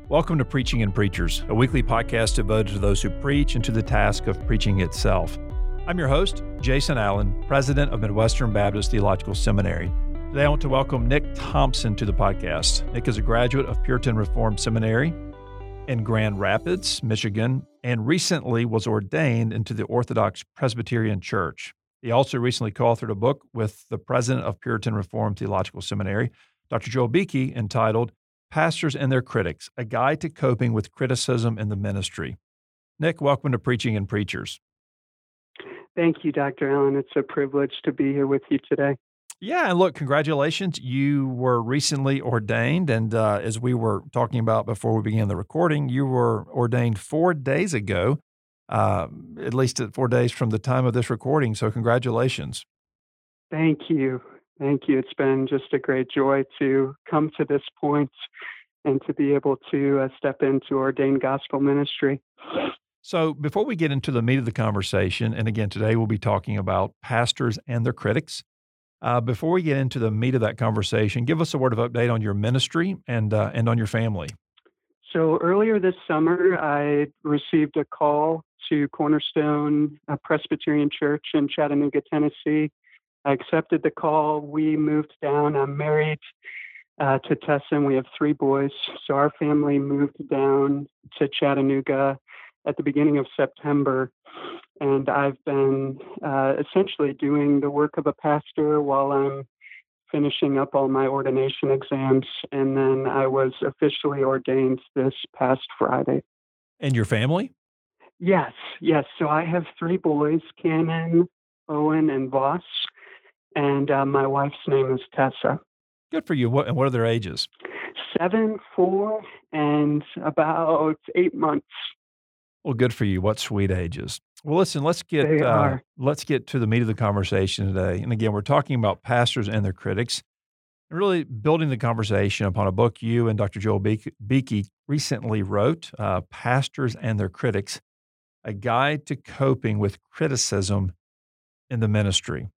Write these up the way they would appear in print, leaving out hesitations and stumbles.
Welcome to Preaching and Preachers, a weekly podcast devoted to those who preach and to the task of preaching itself. I'm your host, Jason Allen, president of Midwestern Baptist Theological Seminary. Today I want to welcome Nick Thompson to the podcast. Nick is a graduate of Puritan Reformed Seminary in Grand Rapids, Michigan, and recently was ordained into the Orthodox Presbyterian Church. He also recently co-authored a book with the president of Puritan Reformed Theological Seminary, Dr. Joel Beeke, entitled Pastors and Their Critics, A Guide to Coping with Criticism in the Ministry. Nick, welcome to Preaching and Preachers. Thank you, Dr. Allen. It's a privilege to be here with you today. Yeah, and look, congratulations. You were recently ordained, and as we were talking about before we began the recording, you were ordained 4 days ago, at least 4 days from the time of this recording, so congratulations. Thank you. Thank you. It's been just a great joy to come to this point and to be able to step into ordained gospel ministry. So before we get into the meat of the conversation, and again, today we'll be talking about pastors and their critics. Before we get into the meat of that conversation, give us a word of update on your ministry and on your family. So earlier this summer, I received a call to Cornerstone Presbyterian Church in Chattanooga, Tennessee. I accepted the call. We moved down. I'm married to Tessa, and we have 3 boys. So our family moved down to Chattanooga at the beginning of September. And I've been essentially doing the work of a pastor while I'm finishing up all my ordination exams. And then I was officially ordained this past Friday. And your family? Yes. So I have 3 boys, Cannon, Owen, and Voss. And my wife's name is Tessa. Good for you. What are their ages? 7, 4, and about 8 months. Well, good for you. What sweet ages. Well, listen, let's get to the meat of the conversation today. And again, we're talking about pastors and their critics, and really building the conversation upon a book you and Dr. Joel Beeke recently wrote, Pastors and Their Critics, A Guide to Coping with Criticism in the Ministry.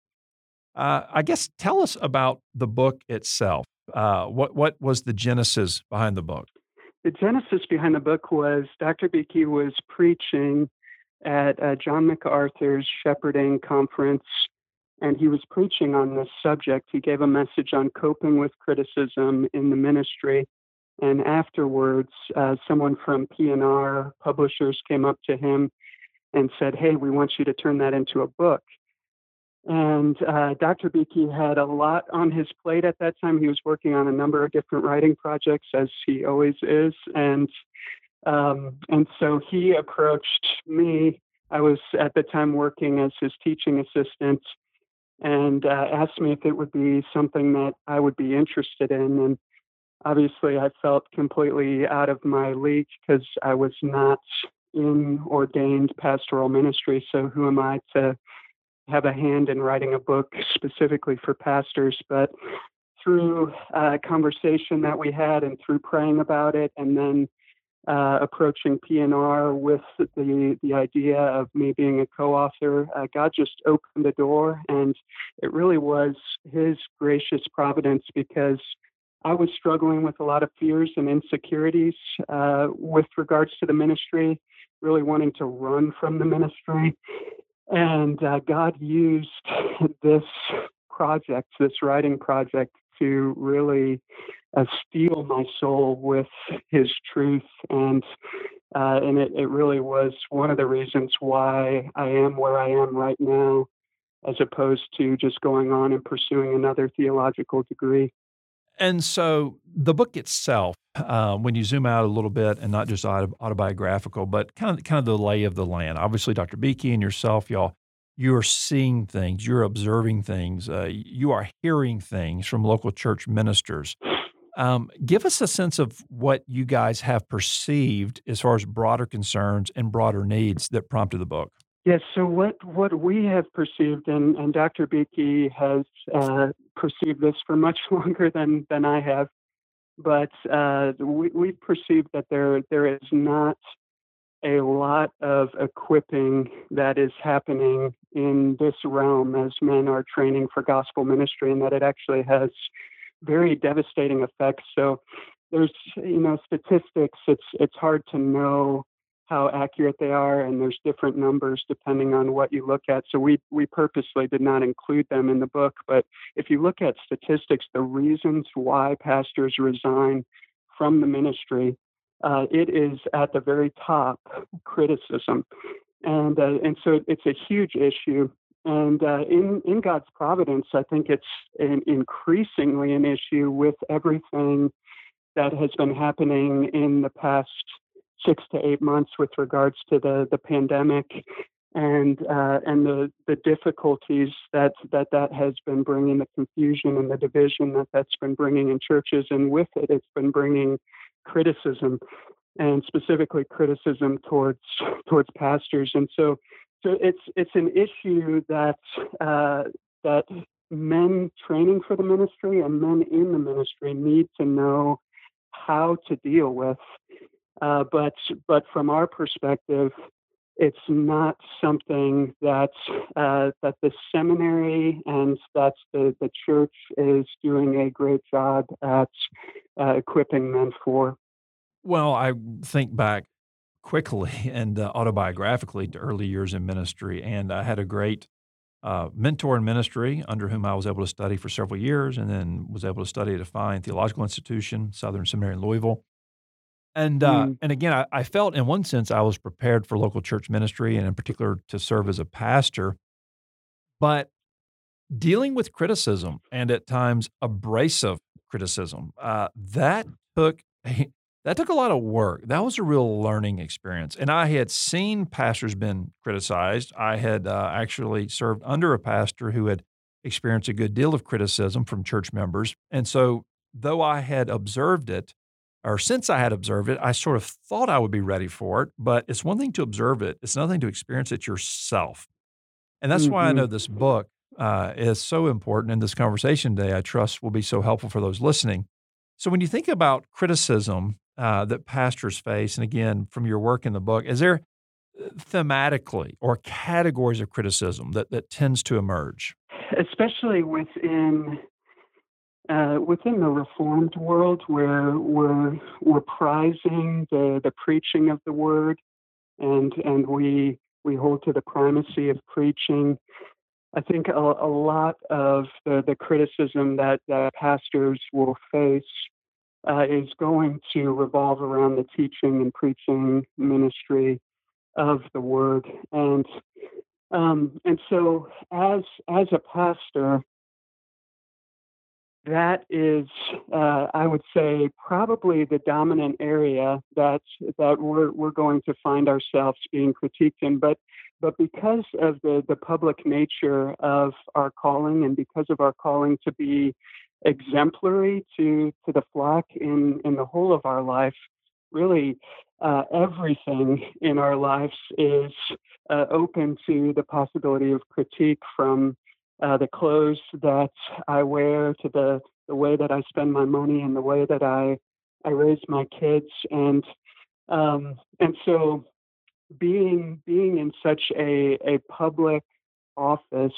I guess tell us about the book itself. What was the genesis behind the book? The genesis behind the book was Dr. Beeke was preaching at John MacArthur's Shepherding Conference, and he was preaching on this subject. He gave a message on coping with criticism in the ministry, and afterwards, someone from P&R Publishers came up to him and said, "Hey, we want you to turn that into a book." And Dr. Beeke had a lot on his plate at that time. He was working on a number of different writing projects, as he always is. And so he approached me. I was at the time working as his teaching assistant, and asked me if it would be something that I would be interested in. And obviously I felt completely out of my league because I was not in ordained pastoral ministry. So who am I to have a hand in writing a book specifically for pastors? But through a conversation that we had and through praying about it, and then approaching P&R with the idea of me being a co-author, God just opened the door, and it really was his gracious providence, because I was struggling with a lot of fears and insecurities with regards to the ministry, really wanting to run from the ministry. And God used this project, this writing project, to really steal my soul with his truth. And it really was one of the reasons why I am where I am right now, as opposed to just going on and pursuing another theological degree. And so the book itself, when you zoom out a little bit, and not just autobiographical, but kind of the lay of the land. Obviously, Dr. Beeke and yourself, you are seeing things, you're observing things, you are hearing things from local church ministers. Give us a sense of what you guys have perceived as far as broader concerns and broader needs that prompted the book. Yes, so what we have perceived, and Dr. Beeke has perceived this for much longer than I have, but we've perceived that there is not a lot of equipping that is happening in this realm as men are training for gospel ministry, and that it actually has very devastating effects. So there's statistics. It's hard to know how accurate they are, and there's different numbers depending on what you look at. So we purposely did not include them in the book. But if you look at statistics, the reasons why pastors resign from the ministry, it is at the very top criticism, and so it's a huge issue. And in God's providence, I think it's increasingly an issue with everything that has been happening in the past 6 to 8 months with regards to the pandemic and the difficulties that has been bringing, the confusion and the division that's been bringing in churches, and with it, it's been bringing criticism, and specifically criticism towards pastors. And so it's an issue that men training for the ministry and men in the ministry need to know how to deal with. But from our perspective, it's not something that the seminary and that the church is doing a great job at equipping men for. Well, I think back quickly and autobiographically to early years in ministry, and I had a great mentor in ministry under whom I was able to study for several years, and then was able to study at a fine theological institution, Southern Seminary in Louisville. And again, I felt in one sense I was prepared for local church ministry, and in particular to serve as a pastor. But dealing with criticism, and at times abrasive criticism, that took a lot of work. That was a real learning experience. And I had seen pastors been criticized. I had actually served under a pastor who had experienced a good deal of criticism from church members. And so, though I had observed it, or since I had observed it, I sort of thought I would be ready for it. But it's one thing to observe it, it's another thing to experience it yourself. And that's why I know this book is so important. And this conversation today, I trust, will be so helpful for those listening. So when you think about criticism that pastors face, and again, from your work in the book, is there thematically or categories of criticism that tends to emerge? Especially within the Reformed world, where we're prizing the preaching of the word, and we hold to the primacy of preaching. I think a lot of the criticism that pastors will face is going to revolve around the teaching and preaching ministry of the word, and so as a pastor, that is, I would say, probably the dominant area that we're going to find ourselves being critiqued in. But because of the public nature of our calling, and because of our calling to be exemplary to the flock in the whole of our life, really everything in our lives is open to the possibility of critique, from the clothes that I wear to the way that I spend my money and the way that I raise my kids, and so being in such a public office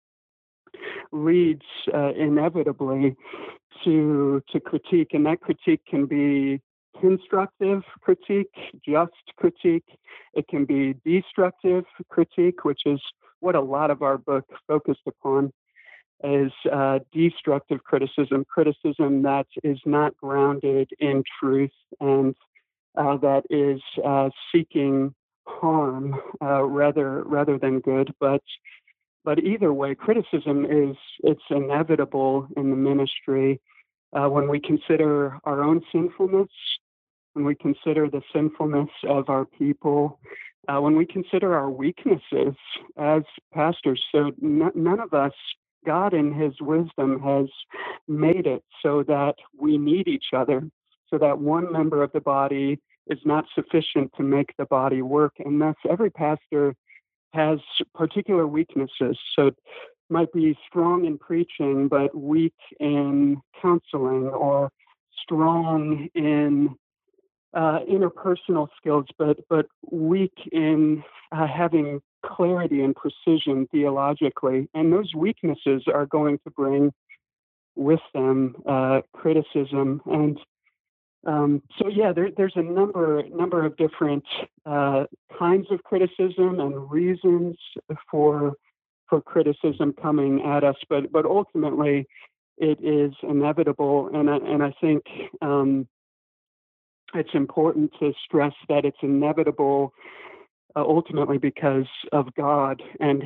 leads inevitably to critique, and that critique can be constructive critique, just critique. It can be destructive critique, which is what a lot of our book focused upon, is destructive criticism that is not grounded in truth, and that is seeking harm rather than good. But either way, criticism it's inevitable in the ministry when we consider our own sinfulness, when we consider the sinfulness of our people, when we consider our weaknesses as pastors. So none of us, God in his wisdom has made it so that we need each other, so that one member of the body is not sufficient to make the body work. And thus every pastor has particular weaknesses. So it might be strong in preaching, but weak in counseling, or strong in interpersonal skills, but weak in having clarity and precision theologically. And those weaknesses are going to bring with them criticism. And So yeah, there's a number of different kinds of criticism and reasons for for criticism coming at us, but ultimately it is inevitable, and I think it's important to stress that it's inevitable ultimately because of God and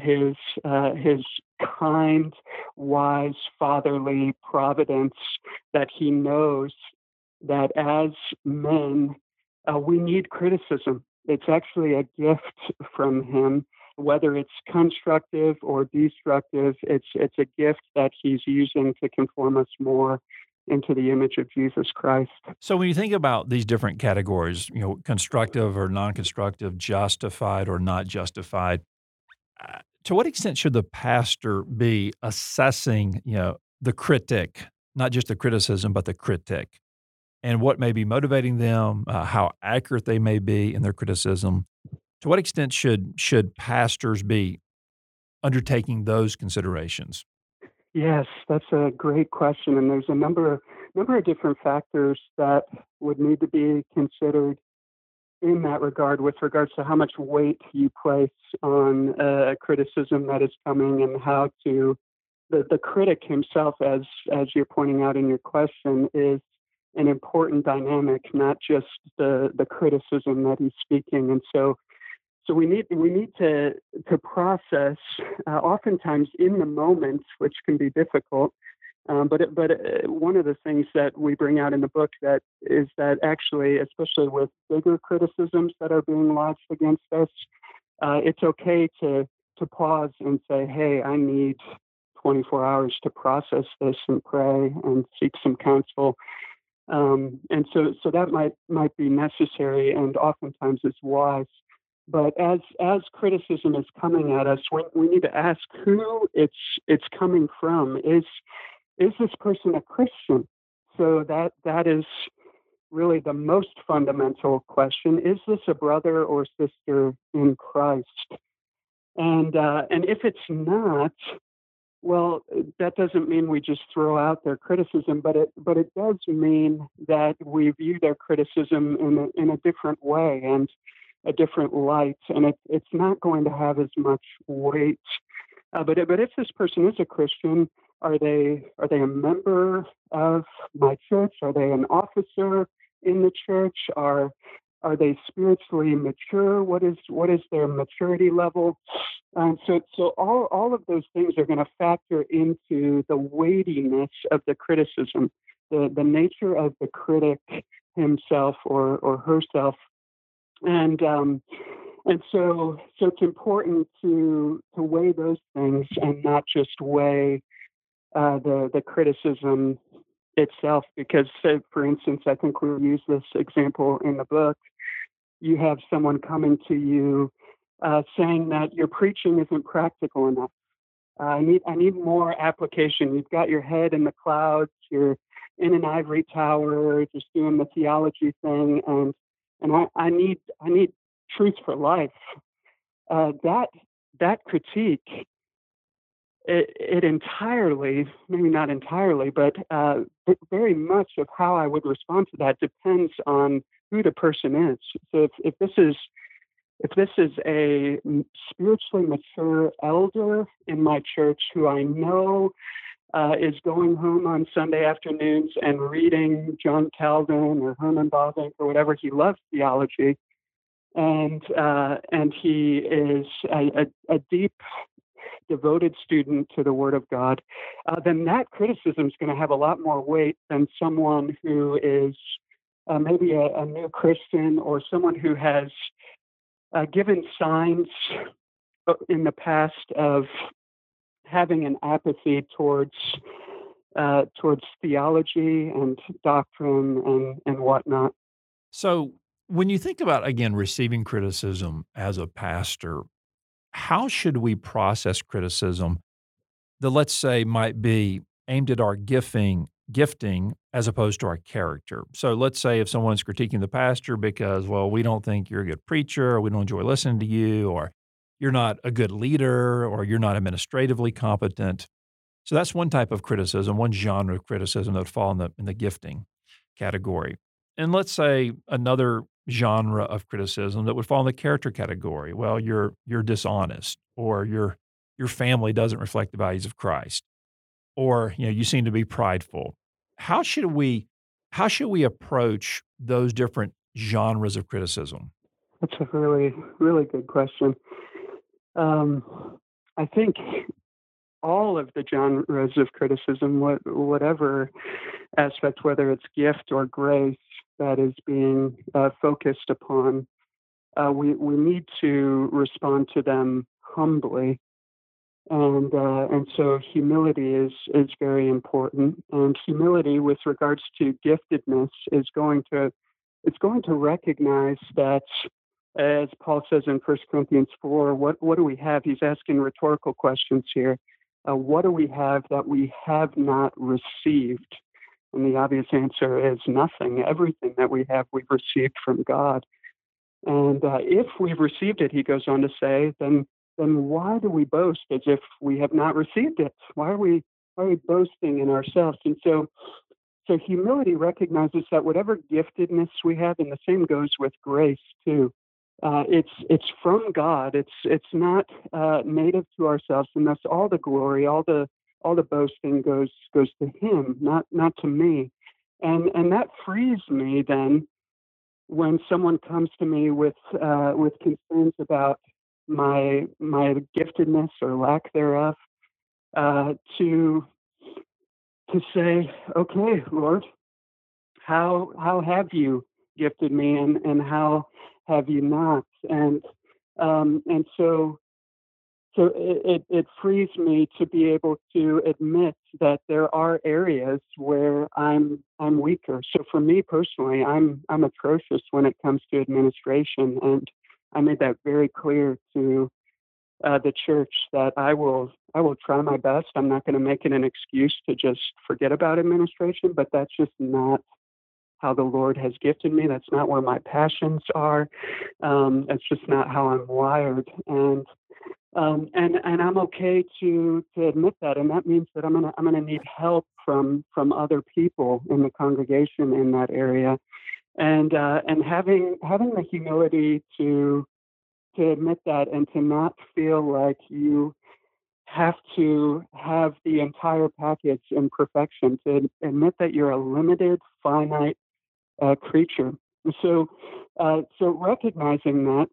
His kind, wise, fatherly providence that He knows that as men we need criticism. It's actually a gift from Him, whether it's constructive or destructive. It's a gift that He's using to conform us more into the image of Jesus Christ. So when you think about these different categories, constructive or non-constructive, justified or not justified, to what extent should the pastor be assessing, the critic, not just the criticism, but the critic, and what may be motivating them, how accurate they may be in their criticism? To what extent should pastors be undertaking those considerations? Yes, that's a great question, and there's a number of different factors that would need to be considered in that regard, with regards to how much weight you place on a criticism that is coming, and how to the critic himself, as you're pointing out in your question, is an important dynamic, not just the criticism that he's speaking. And so we need to process oftentimes in the moment, which can be difficult. But one of the things that we bring out in the book that is that actually, especially with bigger criticisms that are being lodged against us, it's okay to pause and say, "Hey, I need 24 hours to process this and pray and seek some counsel." And so that might be necessary, and oftentimes is wise. But as criticism is coming at us, we need to ask who it's coming from. Is this person a Christian? So that is really the most fundamental question. Is this a brother or sister in Christ? And if it's not, well, that doesn't mean we just throw out their criticism, but it does mean that we view their criticism in a different way and a different light, and it's not going to have as much weight. But if this person is a Christian, are they a member of my church? Are they an officer in the church? Are they spiritually mature? What is their maturity level? So all of those things are going to factor into the weightiness of the criticism, the nature of the critic himself or herself, and so it's important to weigh those things and not just weigh the criticism itself. Because, say, for instance, I think we use this example in the book. You have someone coming to you saying that your preaching isn't practical enough. I need more application. You've got your head in the clouds. You're in an ivory tower, just doing the theology thing, and I need truth for life. That critique, it entirely, maybe not entirely, but very much of how I would respond to that depends on who the person is. So if this is a spiritually mature elder in my church who I know is going home on Sunday afternoons and reading John Calvin or Herman Bavinck or whatever, he loves theology, and he is a deep, devoted student to the Word of God, then that criticism is going to have a lot more weight than someone who is maybe a new Christian, or someone who has given signs in the past of having an apathy towards theology and doctrine and whatnot. So when you think about, again, receiving criticism as a pastor, how should we process criticism that, let's say, might be aimed at our gifting as opposed to our character? So let's say if someone's critiquing the pastor because, well, we don't think you're a good preacher, or we don't enjoy listening to you, or you're not a good leader, or you're not administratively competent. So that's one type of criticism, one genre of criticism that would fall in the gifting category. And let's say another genre of criticism that would fall in the character category. Well, you're dishonest, or your family doesn't reflect the values of Christ, or you seem to be prideful. How should we how should we approach those different genres of criticism? That's a really, really good question. I think all of the genres of criticism, whatever aspect, whether it's gift or grace that is being focused upon, we need to respond to them humbly, and so humility is very important. And humility, with regards to giftedness, is going to it's going to recognize that, as Paul says in 1 Corinthians 4, what do we have? He's asking rhetorical questions here. What do we have that we have not received? And the obvious answer is nothing. Everything that we have, we've received from God. And if we've received it, he goes on to say, then why do we boast as if we have not received it? Why are we boasting in ourselves? And so humility recognizes that whatever giftedness we have, and the same goes with grace too. It's from God. It's not native to ourselves, and thus all the glory, all the boasting goes to Him, not to me. And that frees me then when someone comes to me with concerns about my giftedness or lack thereof, to say, okay, Lord, how have you gifted me, and how have you not? And so it frees me to be able to admit that there are areas where I'm weaker. So for me personally, I'm atrocious when it comes to administration, and I made that very clear to the church that I will try my best. I'm not going to make it an excuse to just forget about administration, but that's just not how the Lord has gifted me. That's not where my passions are. That's just not how I'm wired. And I'm okay to admit that, and that means that I'm gonna need help from other people in the congregation in that area, and having the humility to admit that, and to not feel like you have to have the entire package in perfection, to admit that you're a limited, finite creature. So recognizing that,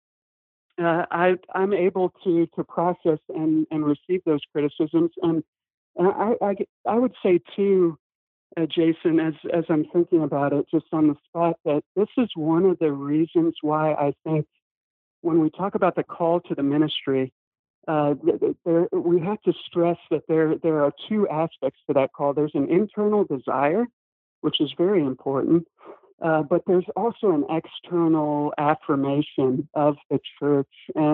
I'm able to process and receive those criticisms, and I would say too, Jason, as I'm thinking about it, just on the spot, that this is one of the reasons why I think when we talk about the call to the ministry, we have to stress that there are two aspects to that call. There's an internal desire, which is very important, but there's also an external affirmation of the church.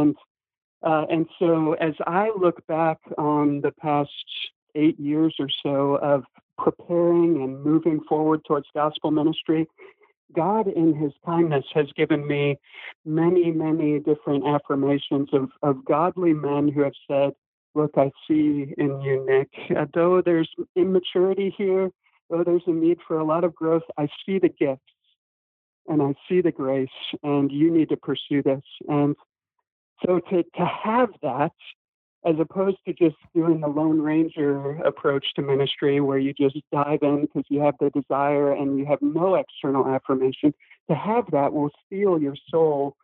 And so as I look back on the past 8 years or so of preparing and moving forward towards gospel ministry, God, in His kindness, has given me many, many different affirmations of godly men who have said, look, I see in you, Nick, though there's immaturity here, though there's a need for a lot of growth, I see the gifts and I see the grace, and you need to pursue this. And so to have that, as opposed to just doing the Lone Ranger approach to ministry where you just dive in because you have the desire and you have no external affirmation, to have that will steel your soul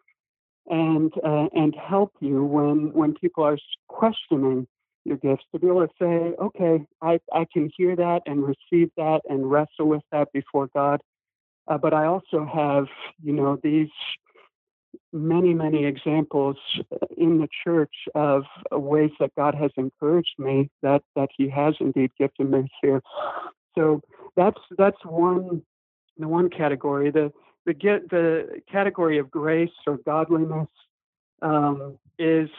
and help you when people are questioning your gifts, to be able to say, okay, I can hear that and receive that and wrestle with that before God. But I also have, these many, many examples in the church of ways that God has encouraged me, that He has indeed gifted me here. So that's the one category. The category of grace or godliness is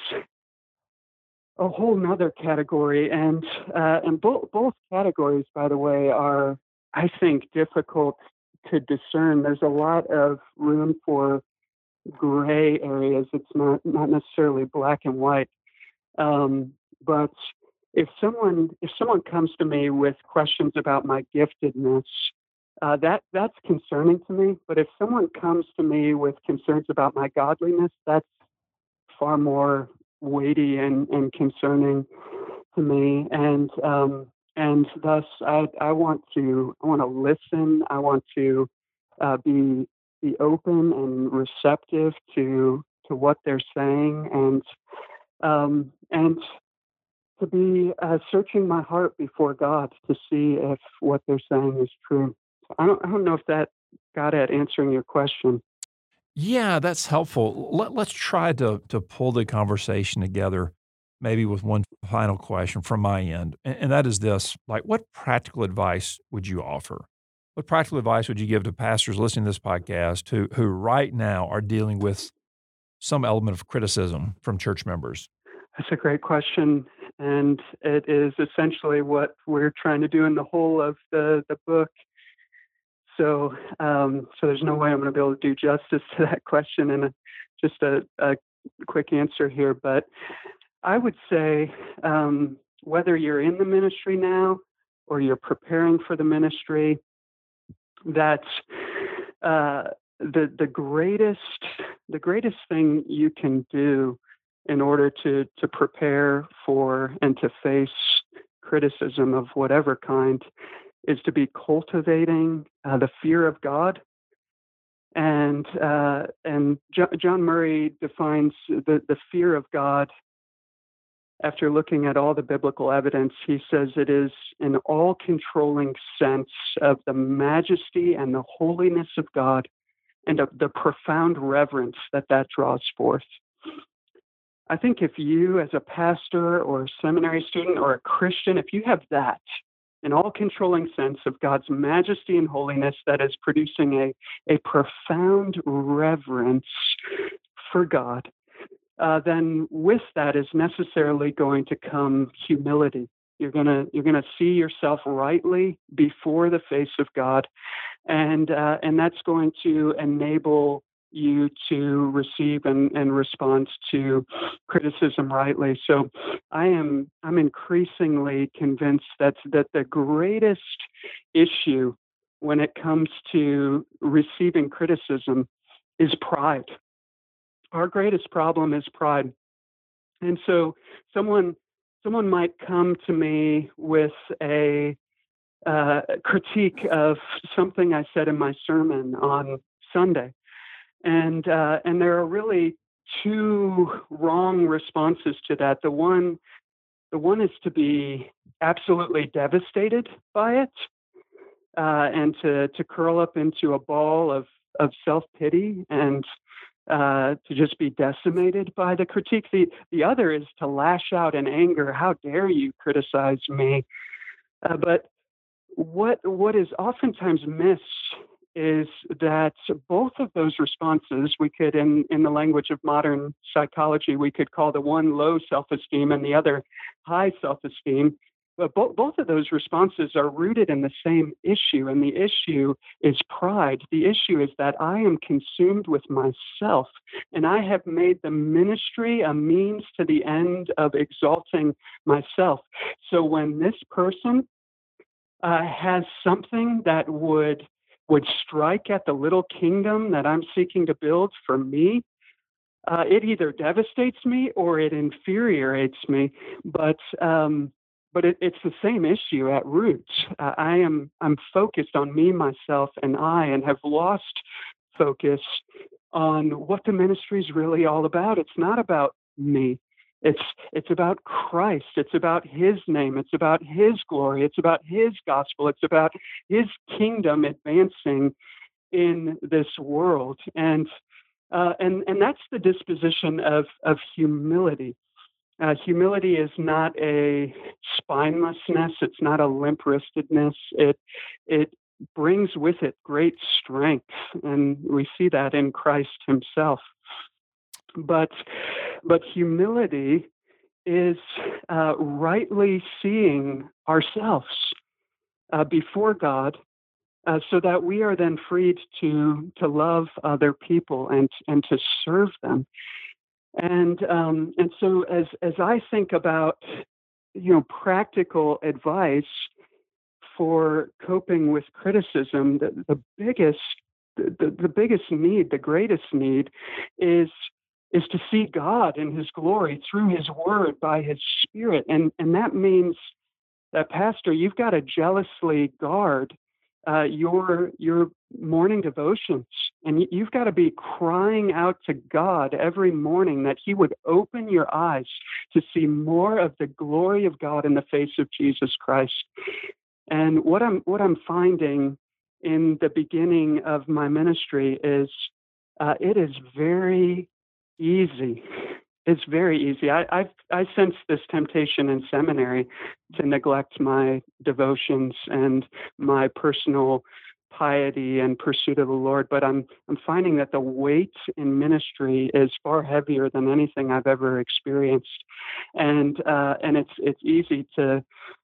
a whole nother category, and both categories, by the way, are, I think, difficult to discern. There's a lot of room for gray areas. It's not necessarily black and white. But if someone comes to me with questions about my giftedness, That's concerning to me. But if someone comes to me with concerns about my godliness, that's far more weighty and concerning to me. And thus, I want to listen. I want to be open and receptive to what they're saying, and to be searching my heart before God to see if what they're saying is true. I don't know if that got at answering your question. Yeah, that's helpful. Let's try to pull the conversation together, maybe with one final question from my end, and that is this: like, what practical advice would you offer? What practical advice would you give to pastors listening to this podcast who right now are dealing with some element of criticism from church members? That's a great question, and it is essentially what we're trying to do in the whole of the book. So there's no way I'm going to be able to do justice to that question in just a quick answer here. But I would say, whether you're in the ministry now or you're preparing for the ministry, that uh, the greatest thing you can do in order to prepare for and to face criticism of whatever kind is to be cultivating the fear of God. And John Murray defines the fear of God after looking at all the biblical evidence. He says it is an all-controlling sense of the majesty and the holiness of God and of the profound reverence that draws forth. I think if you, as a pastor or a seminary student or a Christian, if you have that, an all-controlling sense of God's majesty and holiness that is producing a profound reverence for God, then with that is necessarily going to come humility. You're gonna see yourself rightly before the face of God, and that's going to enable you to receive and respond to criticism rightly. So I'm increasingly convinced that the greatest issue when it comes to receiving criticism is pride. Our greatest problem is pride. And so someone might come to me with a critique of something I said in my sermon on Sunday, and there are really two wrong responses to that. The one is to be absolutely devastated by it, and to curl up into a ball of self pity and to just be decimated by the critique. The other is to lash out in anger. How dare you criticize me? But what is oftentimes missed is that both of those responses, we could, in the language of modern psychology, we could call the one low self-esteem and the other high self-esteem. But both of those responses are rooted in the same issue, and the issue is pride. The issue is that I am consumed with myself, and I have made the ministry a means to the end of exalting myself. So when this person has something that would strike at the little kingdom that I'm seeking to build for me, it either devastates me or it infuriates me. But it's the same issue at roots. I'm focused on me, myself, and and have lost focus on what the ministry is really all about. It's not about me. It's about Christ. It's about His name. It's about His glory. It's about His gospel. It's about His kingdom advancing in this world. And that's the disposition of humility. Humility is not a spinelessness. It's not a limp-wristedness. It brings with it great strength, and we see that in Christ Himself. But humility is rightly seeing ourselves before God, so that we are then freed to love other people and to serve them. And so as I think about practical advice for coping with criticism, the biggest need, the greatest need, is to see God in His glory through His Word by His Spirit, and that means that, Pastor, you've got to jealously guard your morning devotions, and you've got to be crying out to God every morning that He would open your eyes to see more of the glory of God in the face of Jesus Christ. And what I'm finding in the beginning of my ministry is it is very easy. It's very easy. I sensed this temptation in seminary to neglect my devotions and my personal piety and pursuit of the Lord, but I'm finding that the weight in ministry is far heavier than anything I've ever experienced, and it's easy to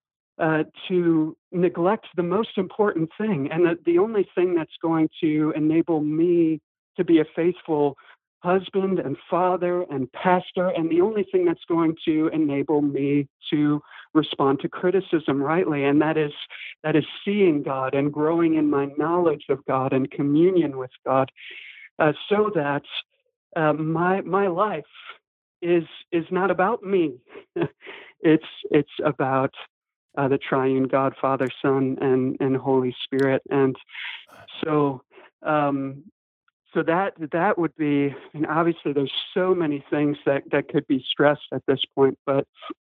neglect the most important thing, and the only thing that's going to enable me to be a faithful husband and father and pastor, and the only thing that's going to enable me to respond to criticism rightly, and that is seeing God and growing in my knowledge of God and communion with God, so that my life is not about me. It's about the triune God, Father, Son, and Holy Spirit, and so. So that would be, and obviously there's so many things that could be stressed at this point, but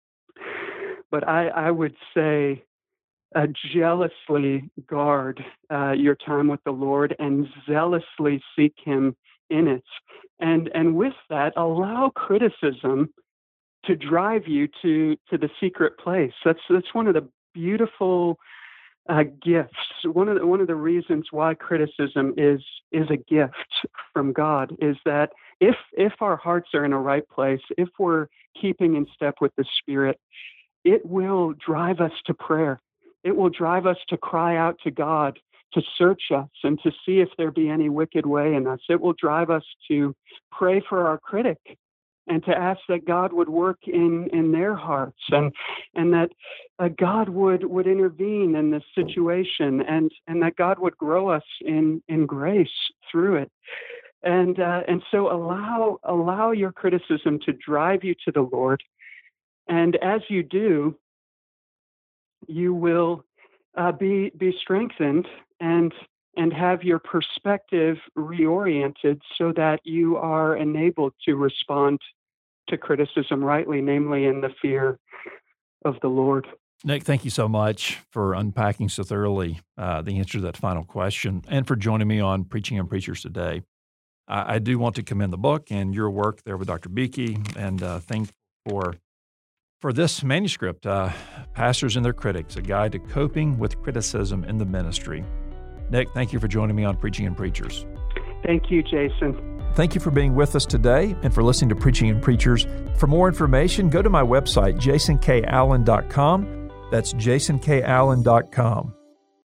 I would say jealously guard your time with the Lord and zealously seek Him in it, and with that allow criticism to drive you to the secret place. That's one of the beautiful gifts. One of the reasons why criticism is a gift from God is that if our hearts are in a right place, if we're keeping in step with the Spirit, it will drive us to prayer. It will drive us to cry out to God, to search us and to see if there be any wicked way in us. It will drive us to pray for our critic and to ask that God would work in their hearts, and that God would intervene in this situation, and that God would grow us in grace through it. And so allow your criticism to drive you to the Lord. And as you do, you will be strengthened and have your perspective reoriented so that you are enabled to respond to criticism rightly, namely in the fear of the Lord. Nick, thank you so much for unpacking so thoroughly the answer to that final question, and for joining me on Preaching and Preachers today. I do want to commend the book and your work there with Dr. Beeke, and thank for this manuscript, Pastors and Their Critics, A Guide to Coping with Criticism in the Ministry. Nick, thank you for joining me on Preaching and Preachers. Thank you, Jason. Thank you for being with us today and for listening to Preaching and Preachers. For more information, go to my website, jasonkallen.com. That's jasonkallen.com.